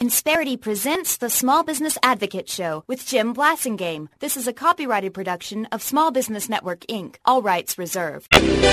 Insperity presents the Small Business Advocate Show with Jim Blasingame. This is a copyrighted production of Small Business Network, Inc. All rights reserved.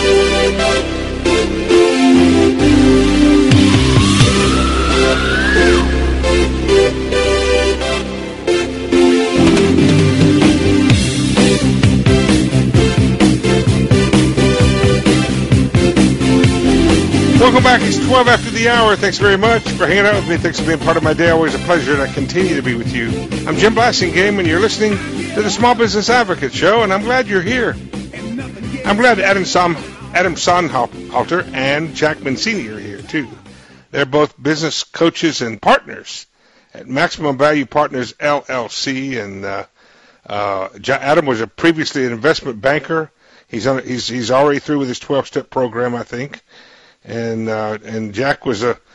Welcome back. It's 12 after the hour. Thanks very much for hanging out with me. Thanks for being part of my day. Always a pleasure, and I continue to be with you. I'm Jim Blasingame, and you're listening to the Small Business Advocate Show, and I'm glad you're here. I'm glad Adam Sonnhalter and Jack Mancini are here, too. They're both business coaches and partners at Maximum Value Partners, LLC, and Adam was previously an investment banker. He's already through with his 12-step program, I think. And Jack was a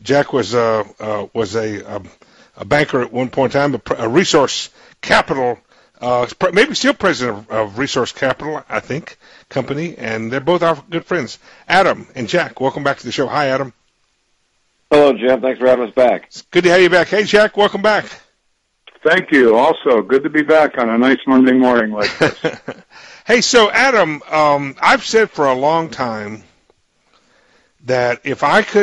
banker at one point in time, a Resource Capital, maybe still president of Resource Capital, I think, company, and they're both our good friends. Adam and Jack, welcome back to the show. Hi, Adam. Hello, Jim. Thanks for having us back. It's good to have you back. Hey, Jack, welcome back. Thank you. Also, good to be back on a nice Monday morning like this. Hey, so Adam, I've said for a long time that if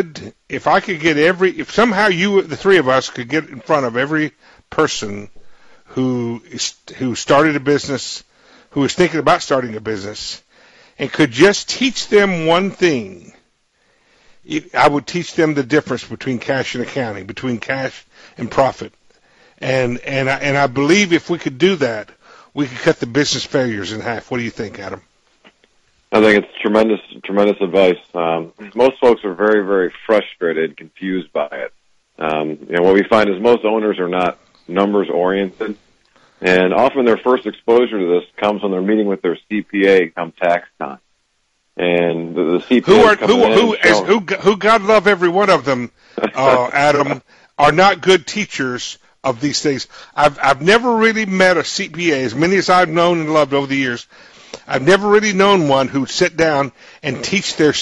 somehow the three of us could get in front of every person who started a business, who was thinking about starting a business, and could just teach them one thing, I would teach them the difference between cash and accounting, between cash and profit. And I believe if we could do that, we could cut the business failures in half. What do you think, Adam? I think it's tremendous advice. Most folks are very, very frustrated, confused by it. What we find is most owners are not numbers oriented, and often their first exposure to this comes when they're meeting with their CPA come tax time. And the CPA who God love every one of them, Adam, are not good teachers of these things. I've never really met a CPA, as many as I've known and loved over the years. I've never really known one who'd sit down and teach their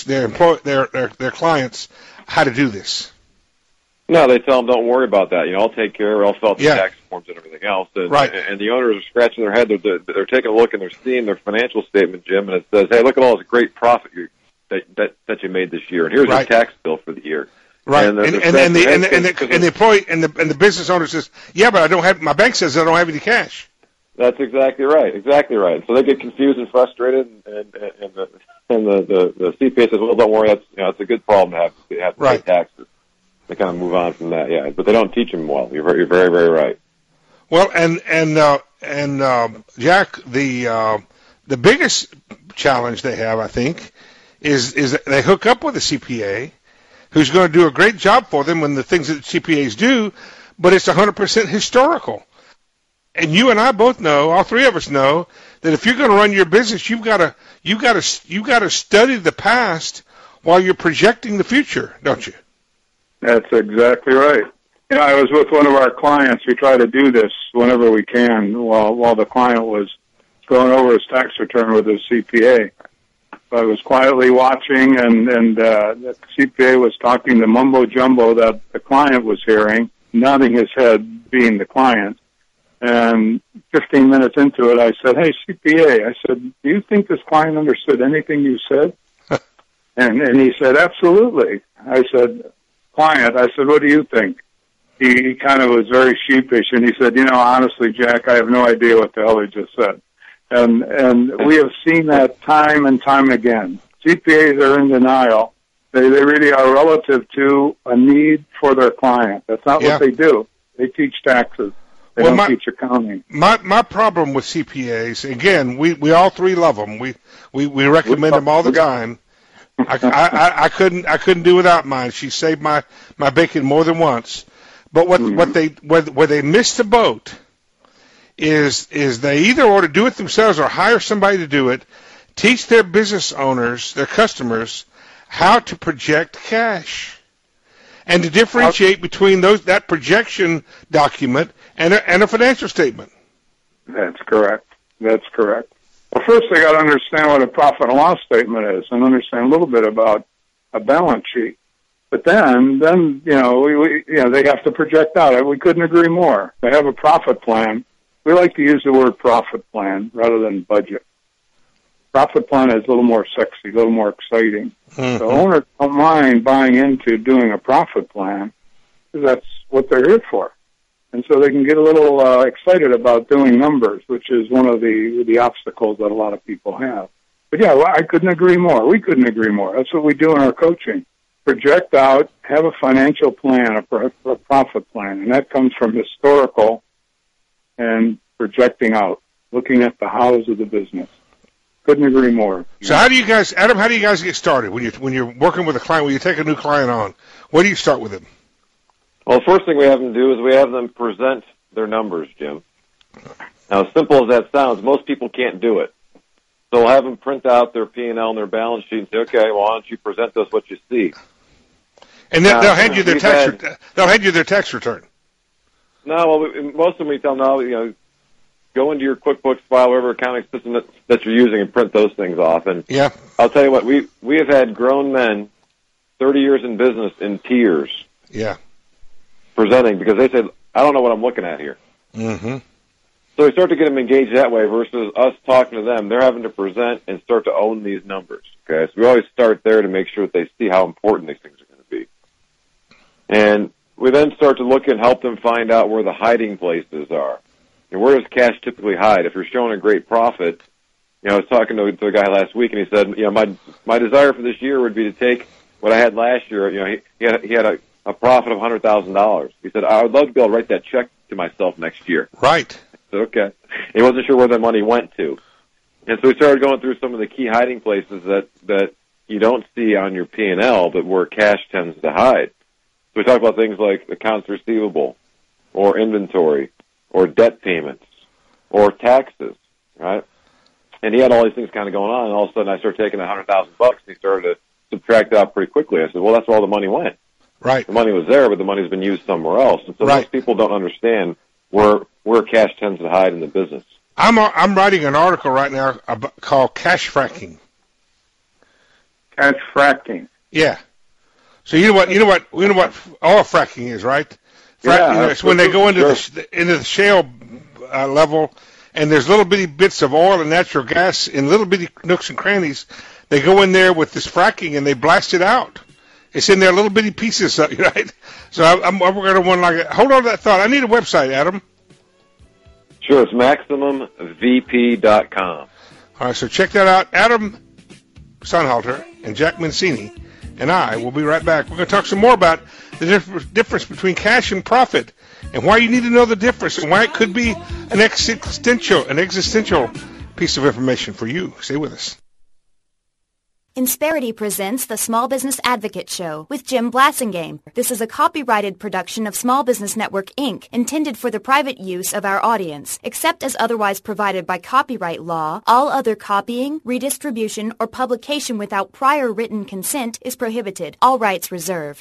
clients how to do this. No, they tell them, don't worry about that. I'll take care of it. I'll fill out the tax forms and everything else. And, right. And the owners are scratching their head. They're taking a look and they're seeing their financial statement, Jim, and it says, hey, look at all this great profit that you made this year, and here's your tax bill for the year. Right, and the employee and the business owner says, yeah, but I don't have. My bank says I don't have any cash. That's exactly right. So they get confused and frustrated, and the CPA says, "Well, don't worry. It's a good problem to have to pay taxes." They kind of move on from that, But they don't teach them well. You're very, very, very right. Well, and Jack, the biggest challenge they have, I think, is that they hook up with a CPA who's going to do a great job for them when the things that CPAs do, but it's 100% historical. And you and I both know, all three of us know, that if you're going to run your business, you've got to study the past while you're projecting the future, don't you? That's exactly right. I was with one of our clients. We try to do this whenever we can while the client was going over his tax return with his CPA. I was quietly watching, and the CPA was talking the mumbo-jumbo that the client was hearing, nodding his head, being the client. And 15 minutes into it, I said, hey, CPA, I said, do you think this client understood anything you said? and he said, absolutely. I said, client, I said, what do you think? He kind of was very sheepish, and he said, honestly, Jack, I have no idea what the hell he just said. And we have seen that time and time again. CPAs are in denial. They really are relative to a need for their client. That's not what they do. They teach taxes. They don't teach accounting. My problem with CPAs, again, we all three love them. We recommend them all the time. I couldn't do without mine. She saved my bacon more than once. But where they missed the boat is they either ought to do it themselves or hire somebody to do it, teach their business owners, their customers, how to project cash, and to differentiate between that projection document and a financial statement. That's correct. Well, first they got to understand what a profit and loss statement is and understand a little bit about a balance sheet. But then they have to project out. We couldn't agree more. They have a profit plan. We like to use the word profit plan rather than budget. Profit plan is a little more sexy, a little more exciting. Mm-hmm. So owners don't mind buying into doing a profit plan because that's what they're here for. And so they can get a little excited about doing numbers, which is one of the obstacles that a lot of people have. But yeah, I couldn't agree more. We couldn't agree more. That's what we do in our coaching. Project out, have a financial plan, a profit plan, and that comes from historical and projecting out, looking at the hows of the business. Couldn't agree more. So how do you guys, Adam, how do you guys get started when you're working with a client, when you take a new client on? Where do you start with them? Well, the first thing we have them do is we have them present their numbers, Jim. Now, as simple as that sounds, most people can't do it. So we'll have them print out their P&L and their balance sheet and say, okay, well, why don't you present us what you see? And then they'll hand you their tax return. No, well, most of them we tell them, no, go into your QuickBooks file, whatever accounting system that you're using, and print those things off. And yeah, I'll tell you what, we have had grown men, 30 years in business, in tears. Yeah. Presenting because they said, I don't know what I'm looking at here. Mm-hmm. So we start to get them engaged that way versus us talking to them. They're having to present and start to own these numbers. Okay, so we always start there to make sure that they see how important these things are going to be. And we then start to look and help them find out where the hiding places are. And where does cash typically hide? If you're showing a great profit, I was talking to a guy last week, and he said, my desire for this year would be to take what I had last year. He had a profit of $100,000. He said, I would love to be able to write that check to myself next year. Right. I said, okay. He wasn't sure where that money went to. And so we started going through some of the key hiding places that you don't see on your P&L, but where cash tends to hide. So we talk about things like accounts receivable or inventory or debt payments or taxes, right? And he had all these things kind of going on, and all of a sudden I started taking $100,000, and he started to subtract it out pretty quickly. I said, well, that's where all the money went. Right. The money was there, but the money's been used somewhere else. And so most people don't understand where cash tends to hide in the business. I'm writing an article right now called Cash Fracking. Cash fracking. Yeah. So you know what oil fracking is, right? It's when they go into the shale level, and there's little bitty bits of oil and natural gas in little bitty nooks and crannies. They go in there with this fracking and they blast it out. It's in there little bitty pieces, right? So I'm working on one like that. Hold on to that thought. I need a website, Adam. Sure, it's MaximumVP.com. All right, so check that out. Adam Sonnhalter and Jack Mancini and I will be right back. We're going to talk some more about the difference between cash and profit and why you need to know the difference and why it could be an existential piece of information for you. Stay with us. Insperity presents the Small Business Advocate Show with Jim Blasingame. This is a copyrighted production of Small Business Network, Inc., intended for the private use of our audience. Except as otherwise provided by copyright law, all other copying, redistribution, or publication without prior written consent is prohibited. All rights reserved.